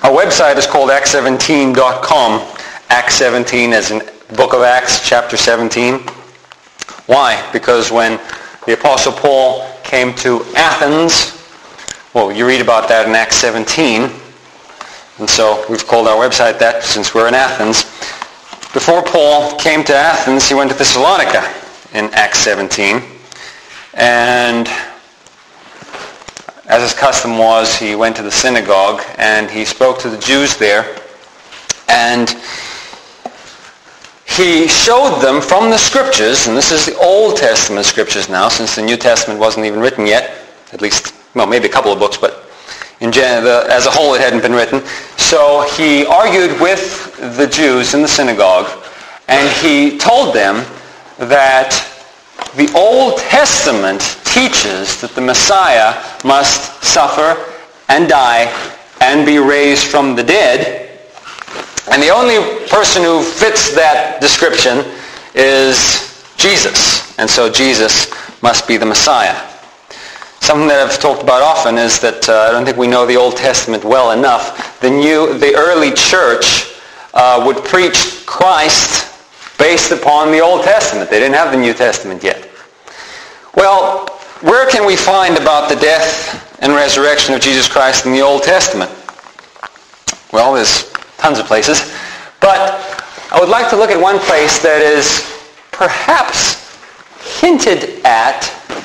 Our website is called acts17.com. Acts 17 is in book of Acts, chapter 17. Why? Because when the Apostle Paul came to Athens, well, you read about that in Acts 17, and so we've called our website that since we're in Athens. Before Paul came to Athens, he went to Thessalonica in Acts 17, and as his custom was, he went to the synagogue and he spoke to the Jews there, and he showed them from the Scriptures, and this is the Old Testament Scriptures now, since the New Testament wasn't even written yet, at least, well, maybe a couple of books, but in general, as a whole it hadn't been written. So he argued with the Jews in the synagogue, and he told them that the Old Testament teaches that the Messiah must suffer and die and be raised from the dead. And the only person who fits that description is Jesus. And so Jesus must be the Messiah. Something that I've talked about often is that I don't think we know the Old Testament well enough. The early church would preach Christ based upon the Old Testament. They didn't have the New Testament yet. Well, where can we find about the death and resurrection of Jesus Christ in the Old Testament? Well, there's tons of places. But I would like to look at one place that is perhaps hinted at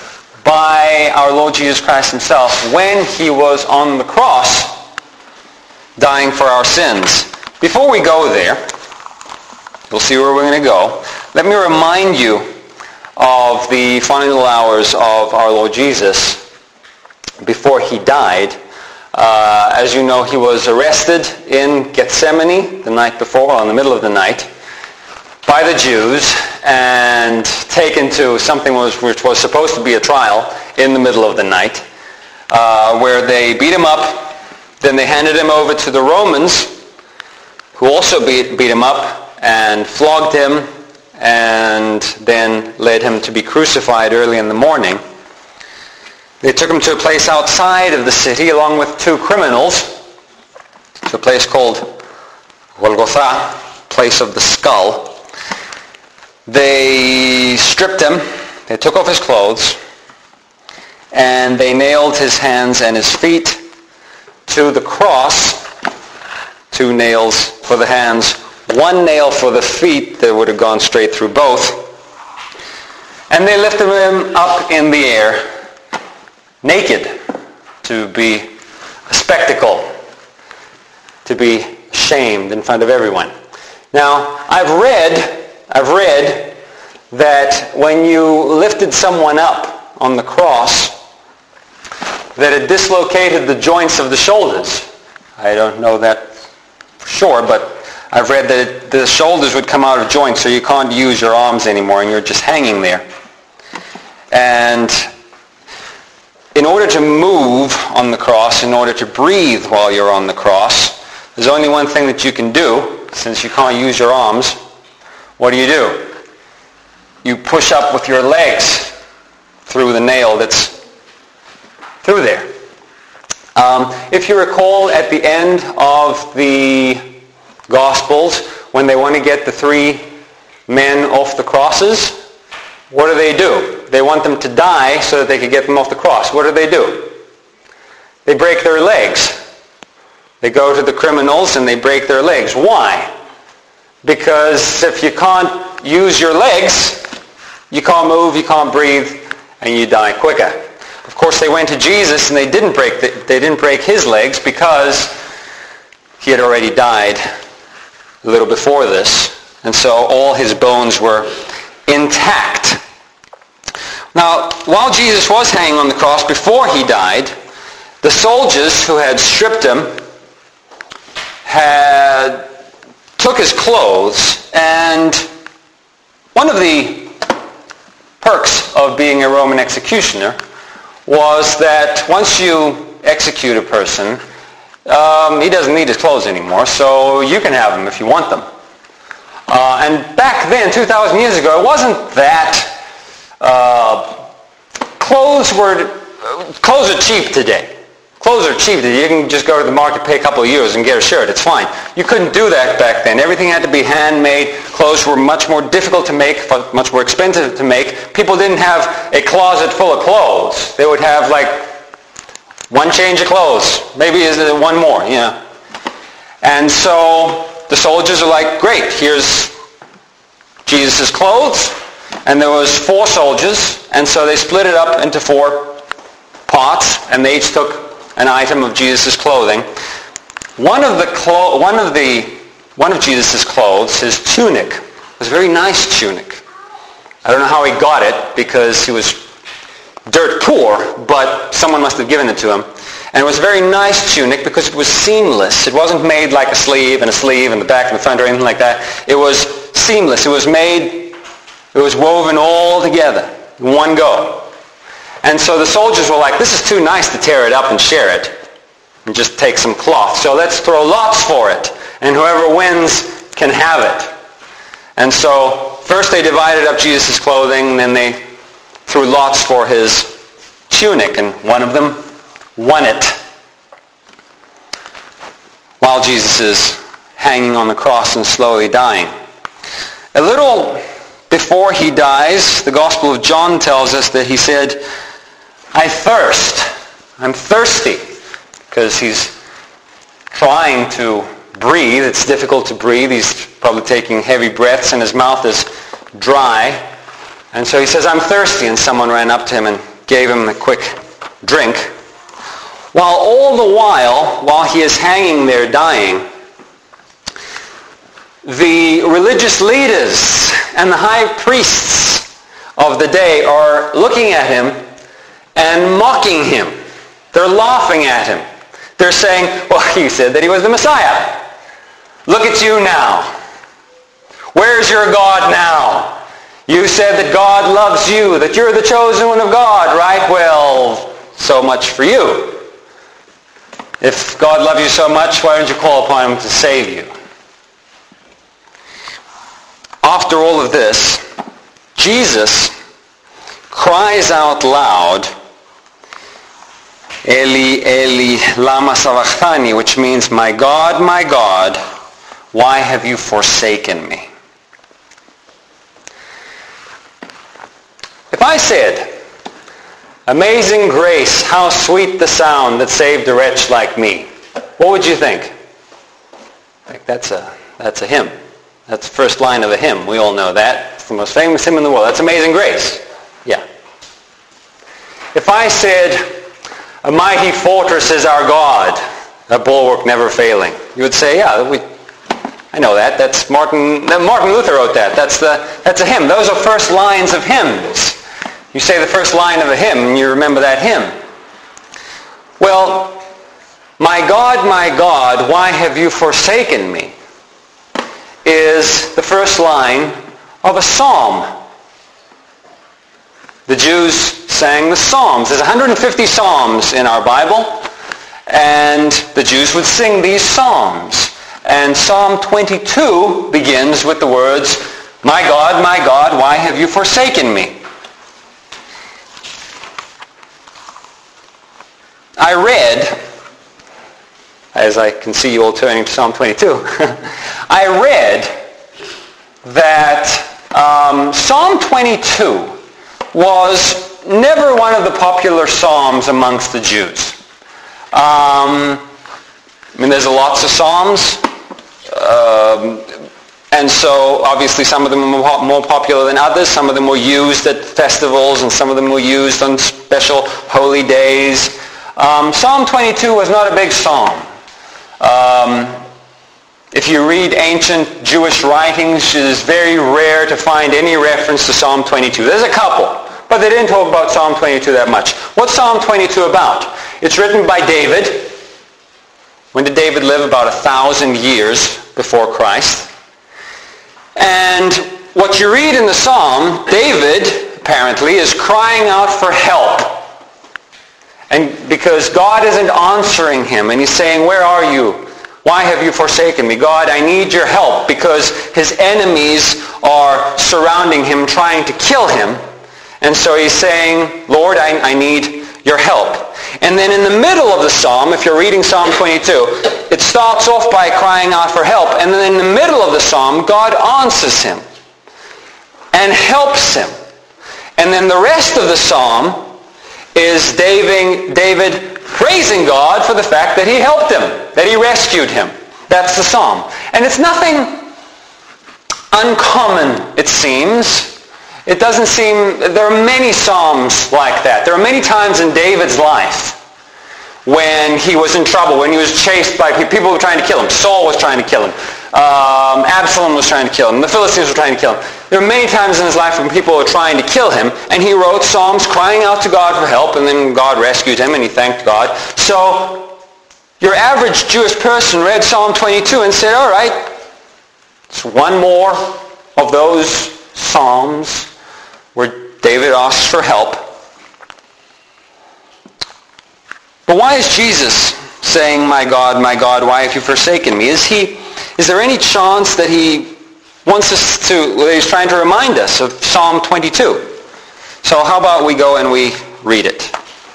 by our Lord Jesus Christ himself when he was on the cross dying for our sins. Before we go there, we'll see where we're going to go. Let me remind you of the final hours of our Lord Jesus before he died. As you know, he was arrested in Gethsemane the night before, in the middle of the night, by the Jews, and taken to something which was supposed to be a trial in the middle of the night, where they beat him up. Then they handed him over to the Romans, who also beat him up and flogged him, and then led him to be crucified early in the morning. They took him to a place outside of the city along with two criminals, to a place called Golgotha, place of the skull. They stripped him, they took off his clothes, and they nailed his hands and his feet to the cross. 2 nails for the hands, 1 nail for the feet that would have gone straight through both. And they lifted him up in the air, naked, to be a spectacle, to be shamed in front of everyone. Now, I've read that when you lifted someone up on the cross, that it dislocated the joints of the shoulders. I don't know that for sure, but I've read that the shoulders would come out of joint, so you can't use your arms anymore, and you're just hanging there. And in order to move on the cross, in order to breathe while you're on the cross, there's only one thing that you can do, since you can't use your arms. What do? You push up with your legs through the nail that's through there. If you recall at the end of the Gospels, when they want to get the 3 men off the crosses, what do? They want them to die so that they could get them off the cross. What do? They break their legs. They go to the criminals and they break their legs. Why? Because if you can't use your legs, you can't move, you can't breathe, and you die quicker. Of course, they went to Jesus and they didn't break his legs because he had already died a little before this, and so all his bones were intact. Now, while Jesus was hanging on the cross, before he died, the soldiers who had stripped him took his clothes, and one of the perks of being a Roman executioner was that once you execute a person, he doesn't need his clothes anymore, so you can have them if you want them. And back then, 2,000 years ago, it wasn't that clothes are cheap today. Clothes are cheap. You can just go to the market, pay a couple of euros and get a shirt. It's fine. You couldn't do that back then. Everything had to be handmade. Clothes were much more difficult to make, much more expensive to make. People didn't have a closet full of clothes. They would have like one change of clothes. Maybe one more, yeah. And so the soldiers are like, great, here's Jesus' clothes. And there was 4 soldiers, and so they split it up into 4 pots, and they each took an item of Jesus' clothing. One of Jesus' clothes, his tunic, was a very nice tunic. I don't know how he got it, because he was dirt poor, but someone must have given it to him. And it was a very nice tunic because it was seamless. It wasn't made like a sleeve and the back and the front or anything like that. It was seamless. It was woven all together in one go. And so the soldiers were like, this is too nice to tear it up and share it and just take some cloth. So let's throw lots for it. And whoever wins can have it. And so first they divided up Jesus' clothing, then they threw lots for his tunic, and one of them won it while Jesus is hanging on the cross and slowly dying. A little before he dies, the Gospel of John tells us that he said, I thirst. I'm thirsty. Because he's trying to breathe. It's difficult to breathe. He's probably taking heavy breaths and his mouth is dry. And so he says, I'm thirsty. And someone ran up to him and gave him a quick drink. While all the while he is hanging there dying, the religious leaders and the high priests of the day are looking at him and mocking him. They're laughing at him. They're saying, well, you said that he was the Messiah. Look at you now. Where's your God now? You said that God loves you, that you're the chosen one of God, right? Well, so much for you. If God loves you so much, why don't you call upon him to save you? After all of this, Jesus cries out loud, Eli, Eli, lama sabachthani, which means, my God, why have you forsaken me? If I said, amazing grace, how sweet the sound that saved a wretch like me, what would you think? Like that's a hymn. That's the first line of a hymn. We all know that. It's the most famous hymn in the world. That's Amazing Grace. Yeah. If I said, a mighty fortress is our God, a bulwark never failing, you would say, yeah, I know that. That's Martin Luther wrote that. That's a hymn. Those are first lines of hymns. You say the first line of a hymn and you remember that hymn. Well, my God, why have you forsaken me? Is the first line of a psalm. The Jews sang the Psalms. There's 150 Psalms in our Bible, and the Jews would sing these Psalms. And Psalm 22 begins with the words, my God, why have you forsaken me? I read, as I can see you all turning to Psalm 22, I read that Psalm 22 was never one of the popular psalms amongst the Jews. There's lots of psalms, and so obviously some of them are more popular than others. Some of them were used at festivals, and some of them were used on special holy days. Psalm 22 was not a big psalm. If you read ancient Jewish writings, it is very rare to find any reference to Psalm 22. There's a couple, but they didn't talk about Psalm 22 that much. What's Psalm 22 about? It's written by David. When did David live? About 1,000 years before Christ. And what you read in the psalm, David, apparently, is crying out for help. And because God isn't answering him, and he's saying, where are you? Why have you forsaken me? God, I need your help, because his enemies are surrounding him, trying to kill him. And so he's saying, Lord, I need your help. And then in the middle of the psalm, if you're reading Psalm 22, it starts off by crying out for help. And then in the middle of the psalm, God answers him and helps him. And then the rest of the psalm is David praising God for the fact that he helped him, that he rescued him. That's the psalm. And it's nothing uncommon, it seems. It doesn't seem, there are many psalms like that. There are many times in David's life when he was in trouble, when he was chased by people who were trying to kill him. Saul was trying to kill him. Absalom was trying to kill him. The Philistines were trying to kill him. There are many times in his life when people were trying to kill him, and he wrote psalms crying out to God for help, and then God rescued him, and he thanked God. So your average Jewish person read Psalm 22 and said, all right, it's one more of those psalms where David asks for help. But why is Jesus saying, my God, why have you forsaken me? Is there any chance that he wants us to, well, he's trying to remind us of Psalm 22? So how about we go and we read it?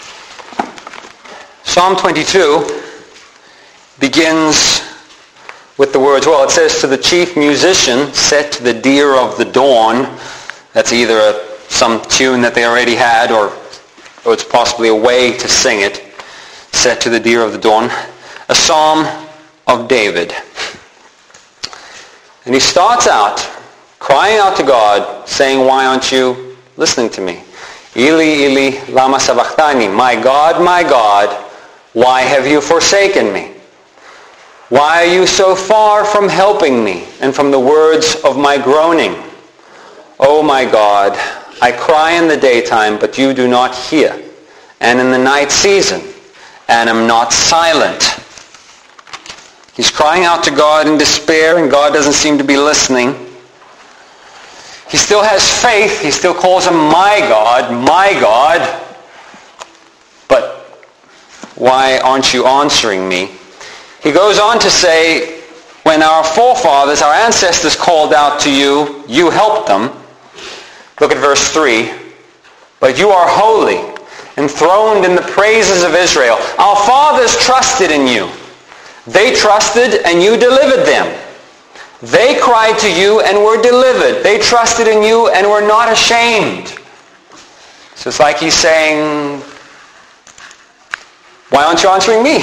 Psalm 22 begins with the words, well, it says, to the chief musician set to the deer of the dawn. That's either some tune that they already had, or it's possibly a way to sing it. Set to the deer of the dawn. A psalm of David. And he starts out crying out to God, saying, why aren't you listening to me? Eli, Eli, lama sabachthani. My God, why have you forsaken me? Why are you so far from helping me and from the words of my groaning? Oh my God, I cry in the daytime, but you do not hear, and in the night season, and am not silent. He's crying out to God in despair, and God doesn't seem to be listening. He still has faith. He still calls him my God, but why aren't you answering me? He goes on to say, when our forefathers, our ancestors called out to you, you helped them. Look at verse 3. But you are holy, enthroned in the praises of Israel. Our fathers trusted in you. They trusted and you delivered them. They cried to you and were delivered. They trusted in you and were not ashamed. So it's like he's saying, why aren't you answering me?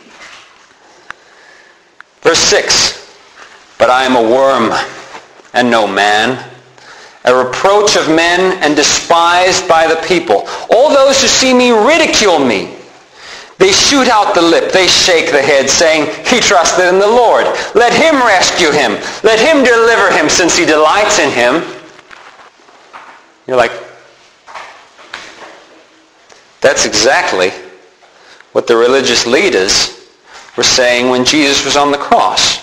Verse 6, but I am a worm and no man, a reproach of men and despised by the people. All those who see me ridicule me. They shoot out the lip, they shake the head, saying, he trusted in the Lord. Let him rescue him. Let him deliver him, since he delights in him. You're like, that's exactly what the religious leaders were saying when Jesus was on the cross.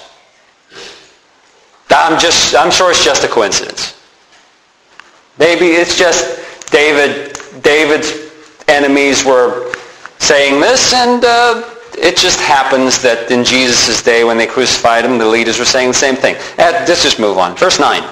I'm sure it's just a coincidence. Maybe it's just David's enemies were saying this, and it just happens that in Jesus' day when they crucified him, the leaders were saying the same thing. Let's just move on. Verse 9.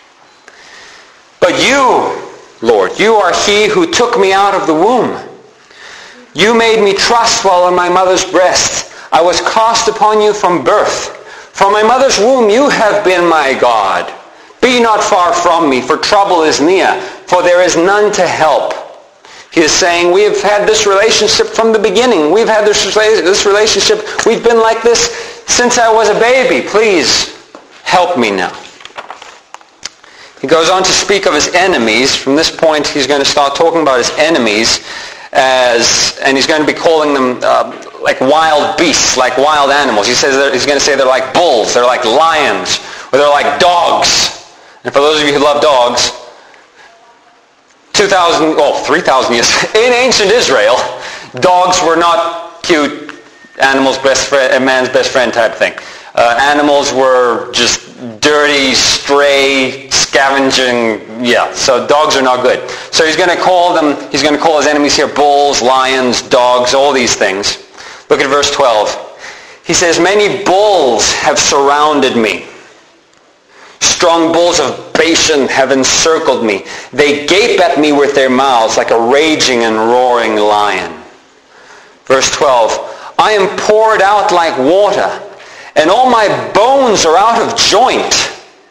But you, Lord, you are he who took me out of the womb. You made me trust while in my mother's breast. I was cast upon you from birth. From my mother's womb you have been my God. Be not far from me, for trouble is near, for there is none to help. He is saying, we have had this relationship from the beginning. We've had this relationship. We've been like this since I was a baby. Please help me now. He goes on to speak of his enemies. From this point, he's going to start talking about his enemies and he's going to be calling them like wild beasts, like wild animals. He's going to say they're like bulls, they're like lions, or they're like dogs. And for those of you who love dogs, 3,000 years in ancient Israel, dogs were not cute animals' best friend, a man's best friend type thing. Animals were just dirty, stray, scavenging. Yeah, so dogs are not good. So he's going to call his enemies here bulls, lions, dogs, all these things. Look at verse 12. He says, many bulls have surrounded me. Strong bulls of Bashan have encircled me. They gape at me with their mouths like a raging and roaring lion. Verse 12, I am poured out like water, and all my bones are out of joint.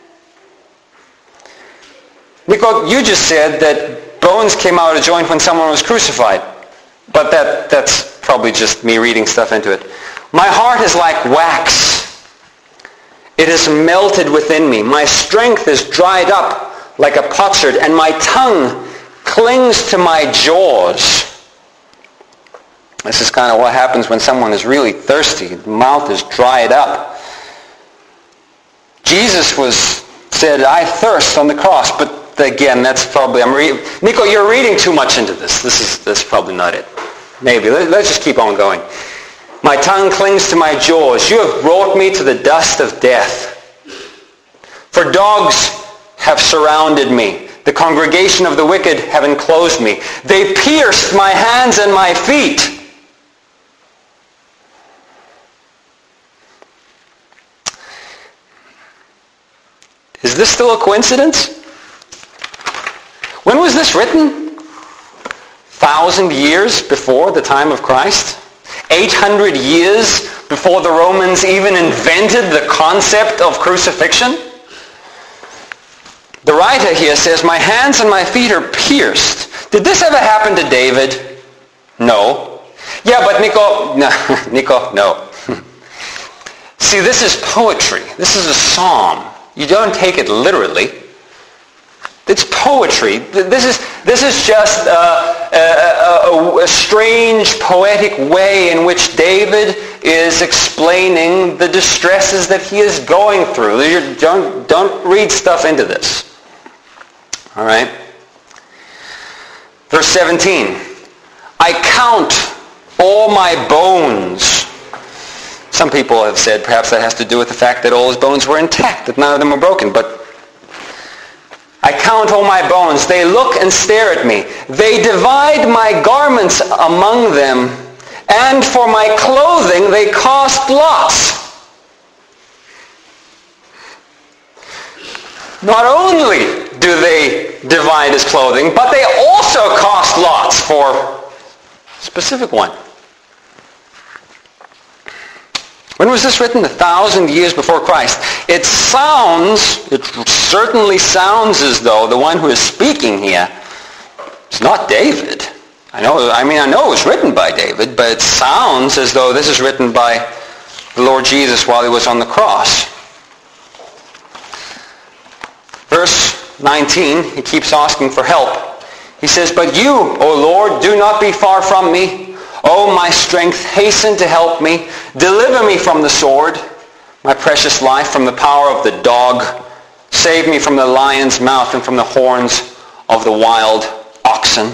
Nico, you just said that bones came out of joint when someone was crucified. But that's probably just me reading stuff into it. My heart is like wax. It is melted within me. My strength is dried up like a potsherd, and my tongue clings to my jaws. This is kind of what happens when someone is really thirsty. The mouth is dried up. Jesus said, I thirst on the cross. But again, that's probably, Nico, you're reading too much into this. This is probably not it. Maybe. Let's just keep on going. My tongue clings to my jaws. You have brought me to the dust of death. For dogs have surrounded me. The congregation of the wicked have enclosed me. They pierced my hands and my feet. Is this still a coincidence? When was this written? 1,000 years before the time of Christ? 800 years before the Romans even invented the concept of crucifixion? The writer here says, my hands and my feet are pierced. Did this ever happen to David? No. Yeah, but Nico, no. See, this is poetry. This is a psalm. You don't take it literally. It's poetry. This is just a strange poetic way in which David is explaining the distresses that he is going through. Don't read stuff into this. All right? Verse 17. I count all my bones. Some people have said perhaps that has to do with the fact that all his bones were intact, that none of them were broken. But I count all my bones. They look and stare at me. They divide my garments among them, and for my clothing they cast lots. Not only do they divide his clothing, but they also cast lots for a specific one. When was this written? 1,000 years before Christ. It certainly sounds as though the one who is speaking here is not David. I know it was written by David, but it sounds as though this is written by the Lord Jesus while he was on the cross. Verse 19, he keeps asking for help. He says, but you, O Lord, do not be far from me. O my strength, hasten to help me. Deliver me from the sword, my precious life from the power of the dog. Save me from the lion's mouth and from the horns of the wild oxen.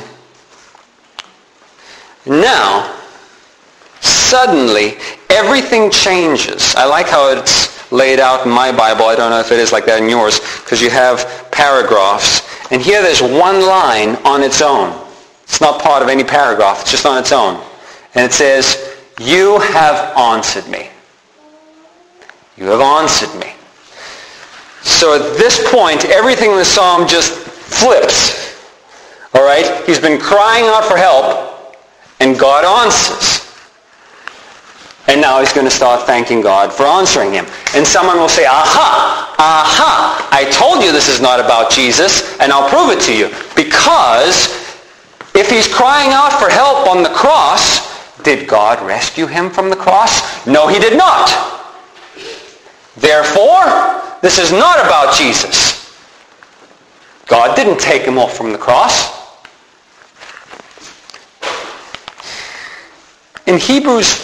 Now, suddenly, everything changes. I like how it's laid out in my Bible. I don't know if it is like that in yours, because you have paragraphs. And here there's one line on its own. It's not part of any paragraph. It's just on its own. And it says, you have answered me. You have answered me. So at this point, everything in the psalm just flips. All right? He's been crying out for help, and God answers. And now he's going to start thanking God for answering him. And someone will say, aha, I told you this is not about Jesus, and I'll prove it to you. Because if he's crying out for help on the cross, did God rescue him from the cross? No, he did not. Therefore, this is not about Jesus. God didn't take him off from the cross. In Hebrews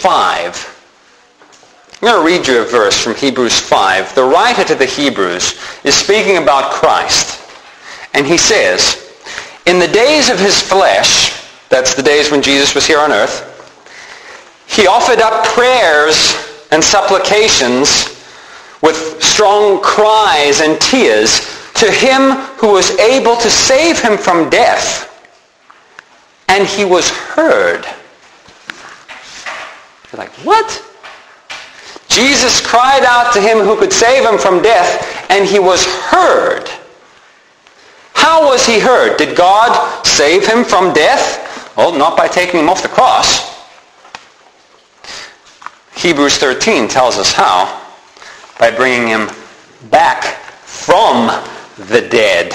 5, I'm going to read you a verse from Hebrews 5. The writer to the Hebrews is speaking about Christ. And he says, in the days of his flesh, that's the days when Jesus was here on earth, he offered up prayers and supplications with strong cries and tears to him who was able to save him from death. And he was heard. You're like, what? Jesus cried out to him who could save him from death, and he was heard. How was he heard? Did God save him from death? Well, not by taking him off the cross. Hebrews 13 tells us how. By bringing him back from the dead.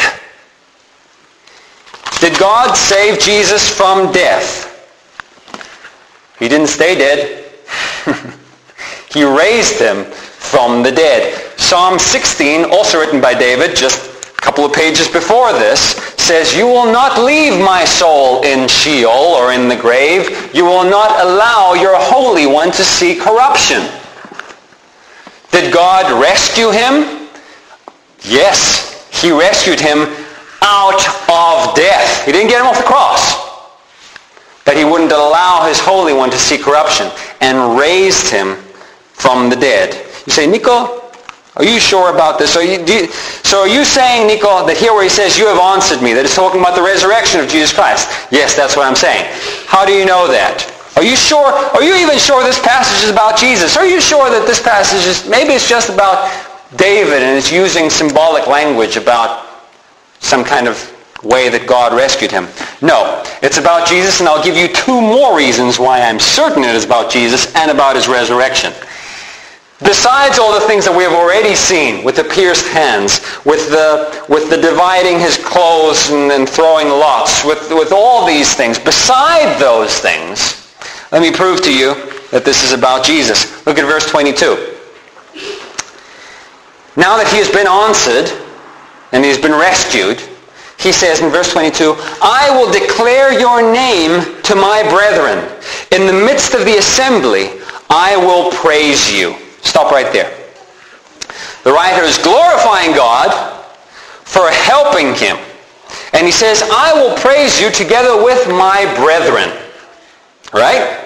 Did God save Jesus from death? He didn't stay dead. He raised him from the dead. Psalm 16, also written by David, just a couple of pages before this, says, "You will not leave my soul in Sheol," or in the grave. "You will not allow your Holy One to see corruption." Did God rescue him? Yes, he rescued him out of death. He didn't get him off the cross. But he wouldn't allow his Holy One to see corruption, and raised him from the dead. You say, Nico, are you sure about this? So are you saying, Nico, that here where he says, "You have answered me," that it's talking about the resurrection of Jesus Christ? Yes, that's what I'm saying. How do you know that? Are you sure? Are you even sure this passage is about Jesus? Are you sure that this passage is, maybe it's just about David and it's using symbolic language about some kind of way that God rescued him? No, it's about Jesus, and I'll give you two more reasons why I'm certain it is about Jesus and about his resurrection. Besides all the things that we have already seen, with the pierced hands, with the dividing his clothes and throwing lots, with all these things, beside those things, let me prove to you that this is about Jesus. Look at verse 22. Now that he has been answered and he has been rescued, he says in verse 22, "I will declare your name to my brethren. In the midst of the assembly, I will praise you." Stop right there. The writer is glorifying God for helping him. And he says, "I will praise you together with my brethren." Right?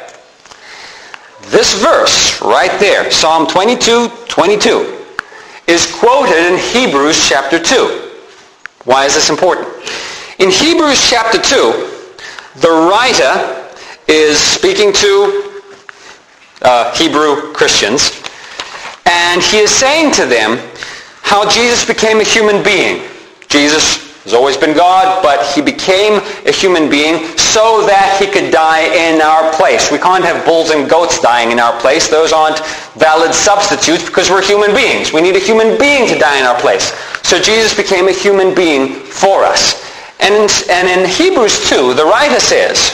This verse right there, Psalm 22:22, is quoted in Hebrews chapter 2. Why is this important? In Hebrews chapter 2, the writer is speaking to Hebrew Christians, and he is saying to them how Jesus became a human being. Jesus has always been God, but he became a human being so that he could die in our place. We can't have bulls and goats dying in our place. Those aren't valid substitutes because we're human beings. We need a human being to die in our place. So Jesus became a human being for us. And in Hebrews 2, the writer says,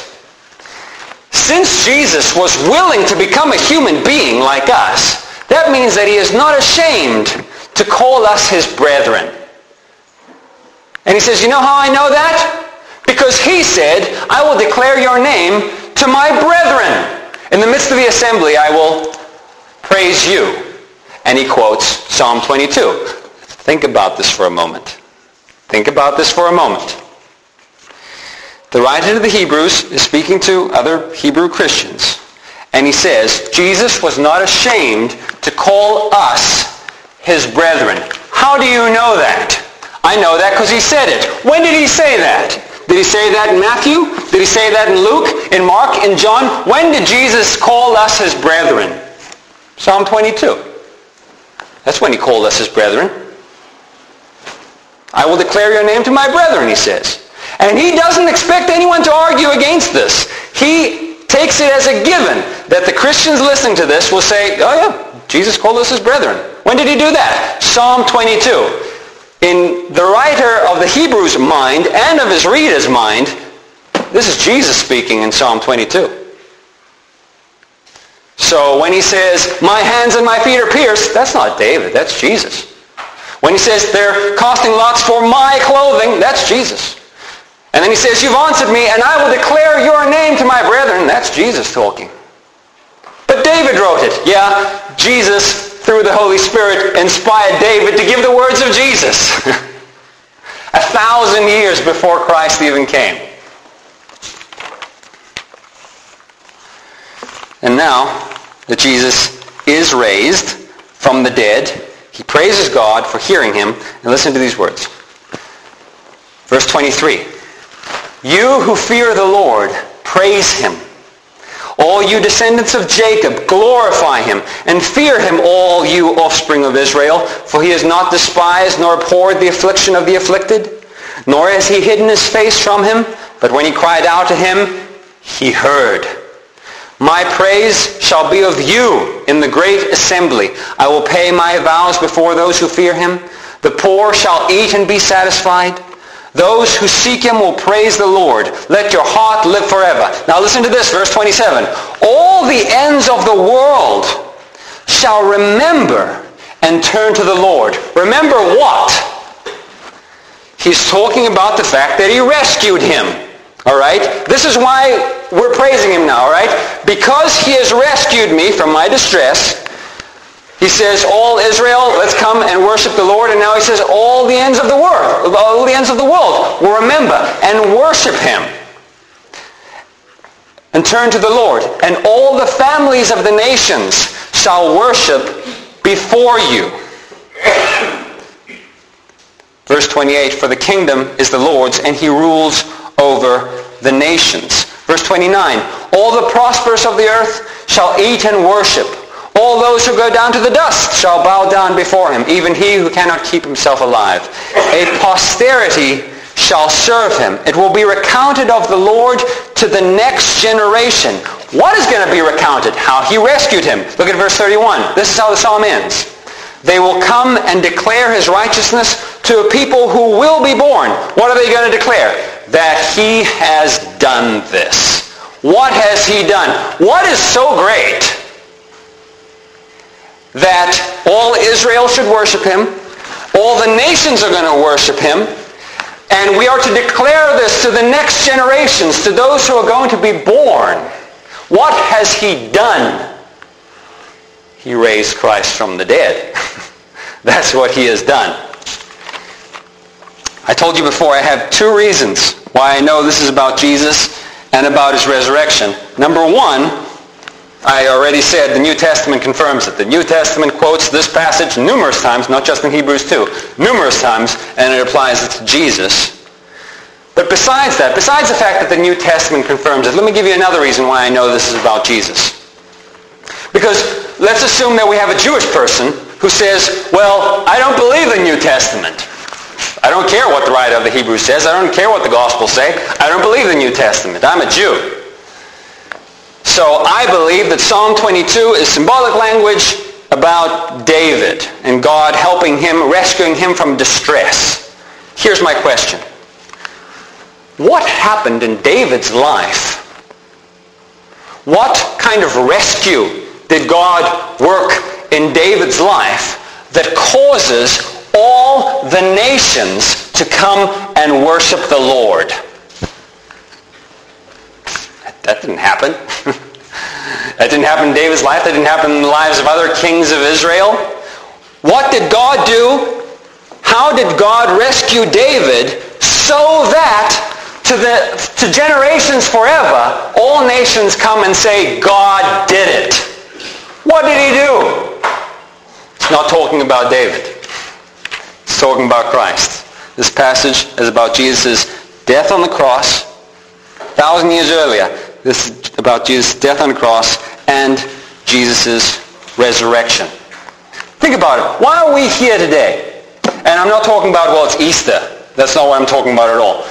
since Jesus was willing to become a human being like us, that means that he is not ashamed to call us his brethren. And he says, you know how I know that? Because he said, "I will declare your name to my brethren. In the midst of the assembly, I will praise you." And he quotes Psalm 22. Think about this for a moment. Think about this for a moment. The writer to the Hebrews is speaking to other Hebrew Christians. And he says, Jesus was not ashamed to call us his brethren. How do you know that? I know that because he said it. When did he say that? Did he say that in Matthew? Did he say that in Luke, in Mark, in John? When did Jesus call us his brethren? Psalm 22. That's when he called us his brethren. I will declare your name to my brethren, he says. And he doesn't expect anyone to argue against this. He takes it as a given that the Christians listening to this will say, oh yeah, Jesus called us his brethren. When did he do that? Psalm 22. In the writer of the Hebrews' mind and of his reader's mind, this is Jesus speaking in Psalm 22. So when he says, my hands and my feet are pierced, that's not David, that's Jesus. When he says, they're casting lots for my clothing, that's Jesus. And then he says, you've answered me, and I will declare your name to my brethren, that's Jesus talking. But David wrote it. Yeah, Jesus, through the Holy Spirit, inspired David to give the words of Jesus 1,000 years before Christ even came. And now that Jesus is raised from the dead, he praises God for hearing him. And listen to these words. Verse 23. You who fear the Lord, praise him. All you descendants of Jacob, glorify him, and fear him, all you offspring of Israel, for he has not despised nor abhorred the affliction of the afflicted, nor has he hidden his face from him, but when he cried out to him, he heard. My praise shall be of you in the great assembly. I will pay my vows before those who fear him. The poor shall eat and be satisfied. Those who seek him will praise the Lord. Let your heart live forever. Now listen to this, verse 27. All the ends of the world shall remember and turn to the Lord. Remember what? He's talking about the fact that he rescued him. All right? This is why we're praising him now, all right? Because he has rescued me from my distress. He says, all Israel, let's come and worship the Lord. And now he says, all the ends of the world will remember and worship him and turn to the Lord. And all the families of the nations shall worship before you. Verse 28, for the kingdom is the Lord's, and he rules over the nations. Verse 29, all the prosperous of the earth shall eat and worship. All those who go down to the dust shall bow down before him, even he who cannot keep himself alive. A posterity shall serve him. It will be recounted of the Lord to the next generation. What is going to be recounted? How he rescued him. Look at verse 31. This is how the psalm ends. They will come and declare his righteousness to a people who will be born. What are they going to declare? That he has done this. What has he done? What is so great that all Israel should worship him, all the nations are going to worship him, and we are to declare this to the next generations, to those who are going to be born. What has he done? He raised Christ from the dead. That's what he has done. I told you before, I have two reasons why I know this is about Jesus and about his resurrection. Number one, I already said the New Testament confirms it. The New Testament quotes this passage numerous times, not just in Hebrews 2, numerous times, and it applies it to Jesus. But besides that, besides the fact that the New Testament confirms it, let me give you another reason why I know this is about Jesus. Because let's assume that we have a Jewish person who says, well, I don't believe the New Testament. I don't care what the writer of the Hebrews says. I don't care what the Gospels say. I don't believe the New Testament. I'm a Jew. So I believe that Psalm 22 is symbolic language about David and God helping him, rescuing him from distress. Here's my question. What happened in David's life? What kind of rescue did God work in David's life that causes all the nations to come and worship the Lord? That didn't happen. That didn't happen in David's life. That didn't happen in the lives of other kings of Israel. What did God do? How did God rescue David so that to generations forever, all nations come and say, God did it? What did he do? It's not talking about David. It's talking about Christ. This passage is about Jesus' death on the cross 1,000 years earlier. This is about Jesus' death on the cross and Jesus' resurrection. Think about it. Why are we here today? And I'm not talking about, well, it's Easter. That's not what I'm talking about at all.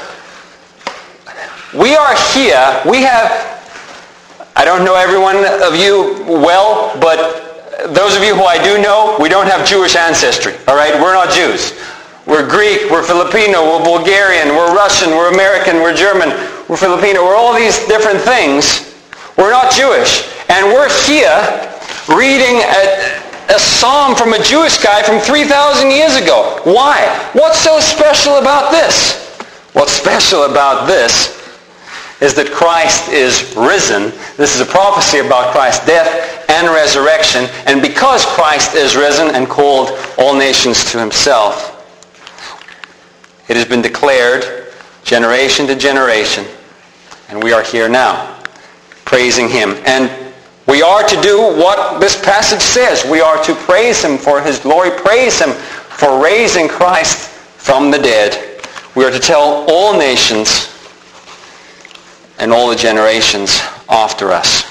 We are here. We have, I don't know every one of you well, but those of you who I do know, we don't have Jewish ancestry. All right? We're not Jews. We're Greek, we're Filipino, we're Bulgarian, we're Russian, we're American, we're German, we're Filipino, we're all these different things. We're not Jewish. And we're here reading a psalm from a Jewish guy from 3,000 years ago. Why? What's so special about this? What's special about this is that Christ is risen. This is a prophecy about Christ's death and resurrection. And because Christ is risen and called all nations to himself, it has been declared generation to generation, and we are here now, praising him. And we are to do what this passage says. We are to praise him for his glory, praise him for raising Christ from the dead. We are to tell all nations and all the generations after us.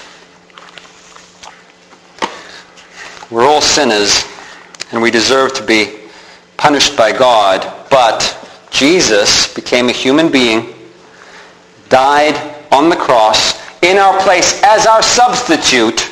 We're all sinners, and we deserve to be punished by God, but Jesus became a human being, died on the cross in our place as our substitute.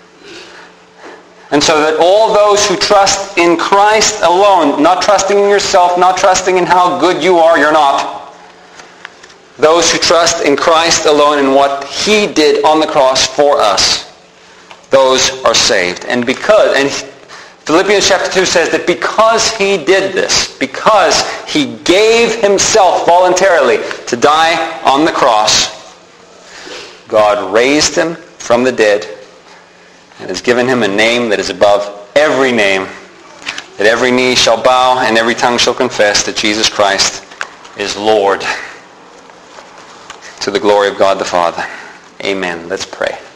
And so that all those who trust in Christ alone, not trusting in yourself, not trusting in how good you are, you're not. Those who trust in Christ alone and what he did on the cross for us, those are saved. And Philippians chapter 2 says that because he did this, because he gave himself voluntarily to die on the cross, God raised him from the dead and has given him a name that is above every name, that every knee shall bow and every tongue shall confess that Jesus Christ is Lord, to the glory of God the Father. Amen. Let's pray.